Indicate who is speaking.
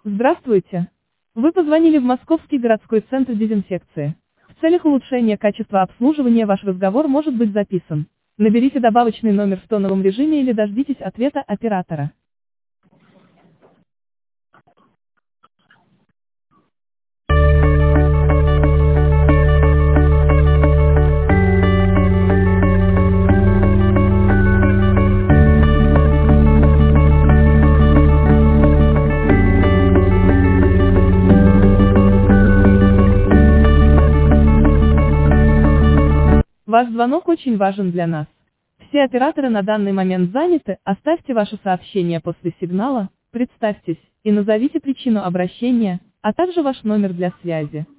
Speaker 1: Здравствуйте. Вы позвонили в Московский городской центр дезинфекции. В целях улучшения качества обслуживания ваш разговор может быть записан. Наберите добавочный номер в тоновом режиме или дождитесь ответа оператора. Ваш звонок очень важен для нас. Все операторы на данный момент заняты, оставьте ваше сообщение после сигнала, представьтесь и назовите причину обращения, а также ваш номер для связи.